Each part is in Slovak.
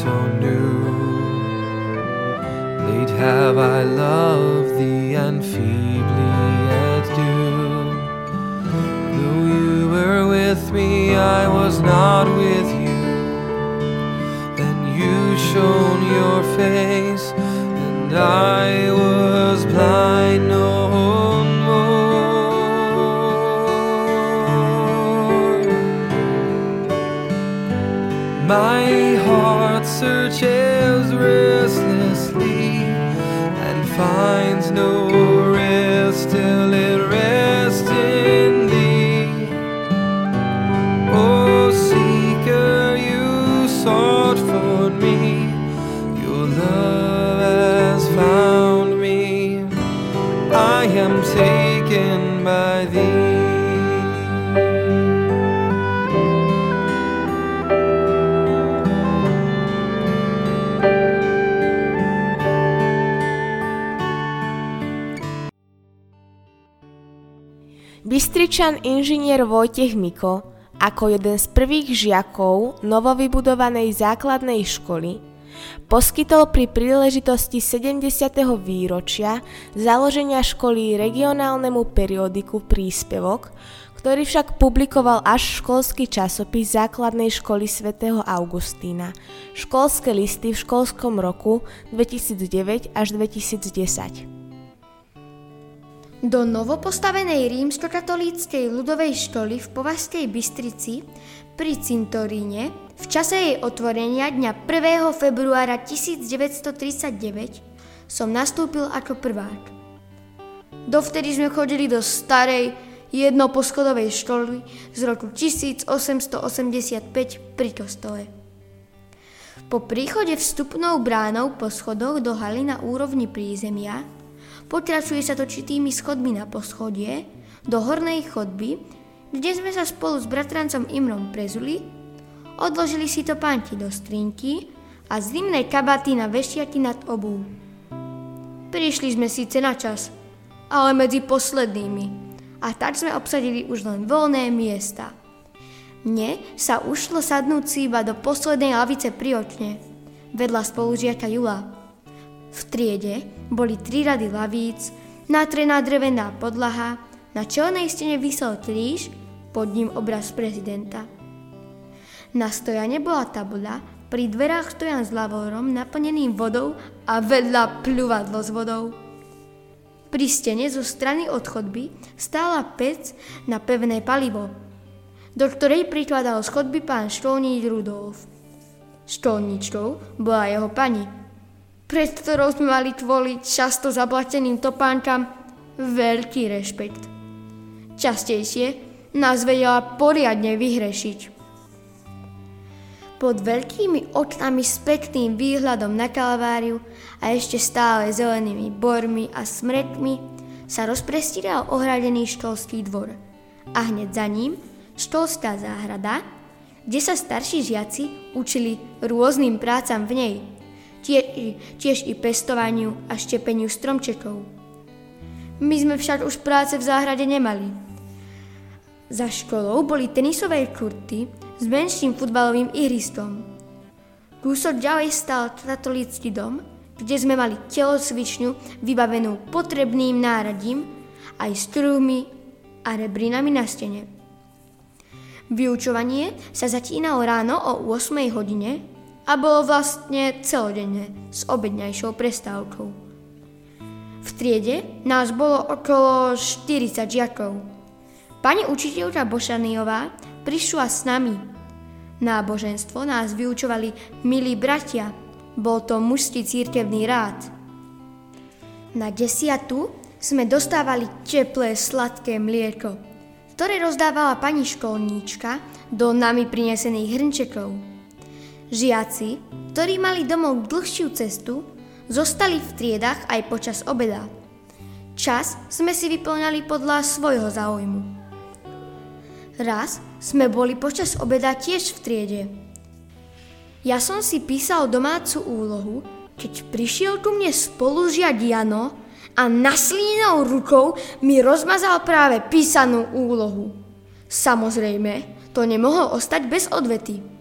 so new. Late have I loved thee and feebly yet do. Though you were with me, I was not with you. Then you shone your face, and I was blind no more. My heart searches restlessly and finds no rest till it rests in thee. O seeker, you sought for me, your love has found me. I am taken by thee. Bystričan inžinier Vojtech Miko ako jeden z prvých žiakov novovybudovanej základnej školy poskytol pri príležitosti 70. výročia založenia školy regionálnemu periodiku príspevok, ktorý však publikoval až školský časopis základnej školy svätého Augustína, Školské listy v školskom roku 2009 až 2010. Do novopostavenej rímskokatolíckej ľudovej školy v Považskej Bystrici pri cintoríne v čase jej otvorenia dňa 1. februára 1939 som nastúpil ako prvák. Dovtedy sme chodili do starej jednoposchodovej školy z roku 1885 pri kostole. Po príchode vstupnou bránou po schodoch do haly na úrovni prízemia pokračuje sa točitými schodmi na poschodie do hornej chodby, kde sme sa spolu s bratrancom Imrom prezuli, odložili si topánky do skrinky a zimné kabáty na vešiaky nad obuv. Prišli sme síce na čas, ale medzi poslednými, a tak sme obsadili už len voľné miesta. Mne sa ušlo sadnúť si iba do poslednej lavice pri okne, vedľa spolužiaka Jula. V triede boli 3 rady lavíc, natrená drevená podlaha, na čelnej stene visel kríž, pod ním obraz prezidenta. Na stojane bola tabuľa, pri dverách stojan s lavorom naplneným vodou a vedľa pľuvadlo s vodou. Pri stene zo strany od chodby stála pec na pevné palivo, do ktorej prikladal z chodby pán školník Rudolf. Školníčkou bola jeho pani, pred ktorou sme mali kvôli často zablateným topánkam veľký rešpekt. Častejšie nás vedela poriadne vyhrešiť. Pod veľkými oknami s pekným výhľadom na Kalváriu a ešte stále zelenými bormi a smrekmi sa rozprestíral ohradený školský dvor a hneď za ním školská záhrada, kde sa starší žiaci učili rôznym prácam v nej, tiež i pestovaniu a štepeniu stromčekov. My sme však už práce v záhrade nemali. Za školou boli tenisové kurty s menším futbalovým ihriskom. Kúsok ďalej stal katolícky dom, kde sme mali telocvičňu vybavenú potrebným náradím aj s kruhmi a rebrinami na stene. Vyučovanie sa začínalo ráno o 8 hodine a bolo vlastne celodenné s obedňajšou prestávkou. V triede nás bolo okolo 40 žiakov. Pani učiteľka Bošaniová prišla s nami. Náboženstvo nás vyučovali milí bratia, bol to mužský cirkevný rád. Na 10. sme dostávali teplé sladké mlieko, ktoré rozdávala pani školníčka do nami prinesených hrnčekov. Žiaci, ktorí mali domov dlhšiu cestu, zostali v triedách aj počas obeda. Čas sme si vyplňali podľa svojho záujmu. Raz sme boli počas obeda tiež v triede. Ja som si písal domácu úlohu, keď prišiel ku mne spolužiak Jano a naslínou rukou mi rozmazal práve písanú úlohu. Samozrejme, to nemohlo ostať bez odvety.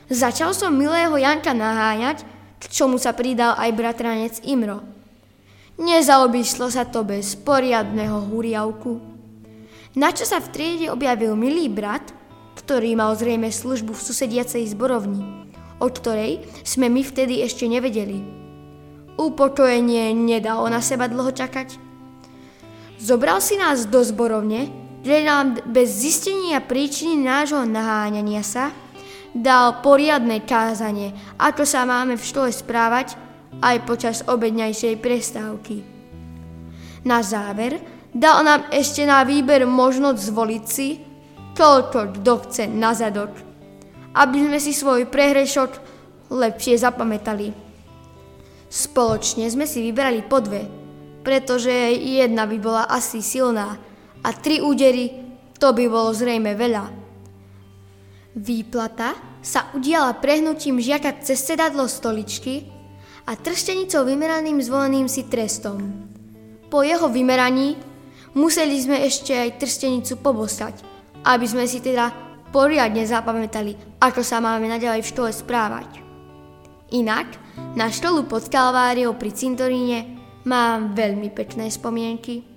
Začal som milého Janka naháňať, k čomu sa pridal aj bratranec Imro. Nezaobišlo sa to bez poriadneho huriavku. Načo sa v triede objavil milý brat, ktorý mal zrejme službu v susediacej zborovni, od ktorej sme my vtedy ešte nevedeli. Upokojenie nedalo na seba dlho čakať. Zobral si nás do zborovne, kde nám bez zistenia príčiny nášho naháňania sa dal poriadne kázanie, ako sa máme v škole správať aj počas obedňajšej prestávky. Na záver dal nám ešte na výber možnosť zvoliť si, koľko kto chce na zadok, aby sme si svoj prehrešok lepšie zapamätali. Spoločne sme si vyberali po 2, pretože jedna by bola asi silná a 3 údery to by bolo zrejme veľa. Výplata sa udiala prehnutím žiaka cez sedadlo stoličky a trstenicou vymeraným zvoleným si trestom. Po jeho vymeraní museli sme ešte aj trstenicu pobosať, aby sme si teda poriadne zapamätali, ako sa máme naďalej v škole správať. Inak, na školu pod Kalváriou pri cintoríne mám veľmi pekné spomienky.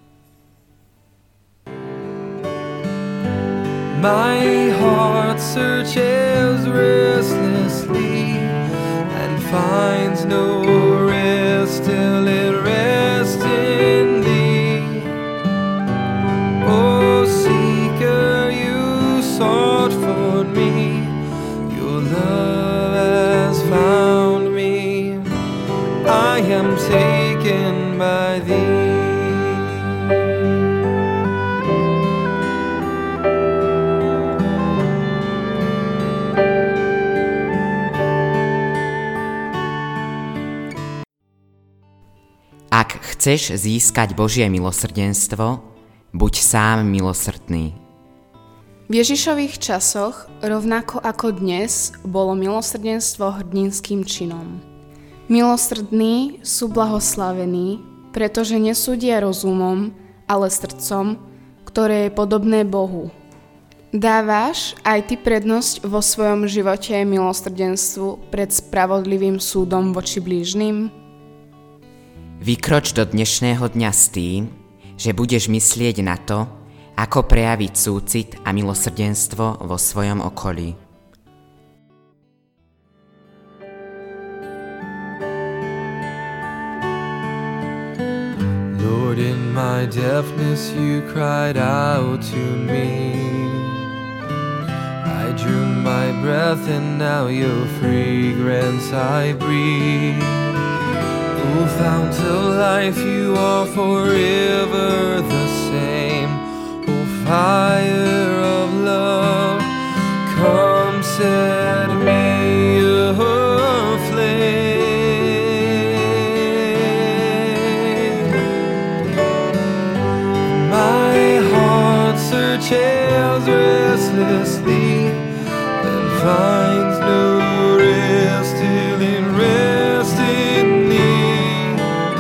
My heart searches restlessly and finds no rest till it rests in thee. Oh, seeker, you sought for me, your love has found me, I am taken by thee. Ak chceš získať Božie milosrdenstvo, buď sám milosrdný. V Ježišových časoch, rovnako ako dnes, bolo milosrdenstvo hrdinským činom. Milosrdní sú blahoslavení, pretože nesúdia rozumom, ale srdcom, ktoré je podobné Bohu. Dávaš aj ty prednosť vo svojom živote milosrdenstvu pred spravodlivým súdom voči blížnym? Vykroč do dnešného dňa s tým, že budeš myslieť na to, ako prejaviť súcit a milosrdenstvo vo svojom okolí. Lord, in my deafness you cried out to me. I drew my breath and now your fragrance I breathe. O fount of life, you are forever the same. O fire of love, come set me aflame. My heart searches restlessly and finds no rest till it rests in thee.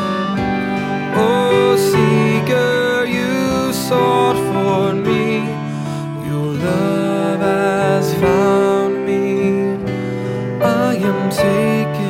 Oh, seeker, you sought for me, your love has found me, I am taken